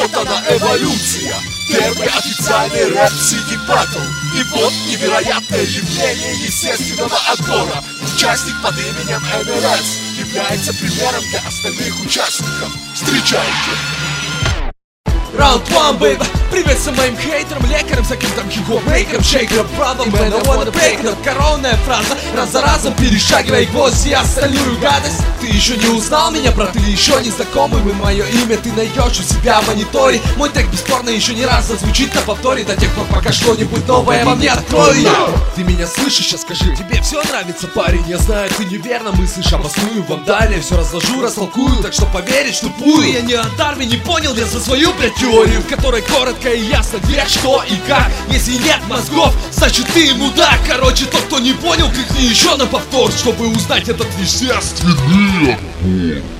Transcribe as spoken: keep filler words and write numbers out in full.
вот она эволюция. Первый официальный рэп-сити батл. И вот невероятное явление естественного отбора. Участник под именем эм эл эс является примером для остальных участников. Встречайте! Раунд один, бэйба. Привет всем моим хейтерам, лекарям, всяким там хип-хоп-мейкерам, шейкерам, правдам, man, I wanna break it. Коронная фраза, раз за разом перешагивай гвоздь, я остальную гадость. Ты еще не узнал меня, брат, или еще не знакомый мы, мое имя ты найдешь у себя в мониторе. Мой трек бесспорно еще не раз зазвучит на повторе, до тех пор, пока что-нибудь новое во мне открою я. Ты меня слышишь, сейчас скажи, тебе все нравится, парень? Я знаю, ты неверно мыслишь, обосную вам далее, все разложу, растолкую, так что поверить штупую. Я не от армии, не понял я за свою, блядь, теорию, в которой коротко и ясно где, что и как. Если нет мозгов, значит ты мудак. Короче, тот, кто не понял, кликни еще на повтор, чтобы узнать этот естественный отбор.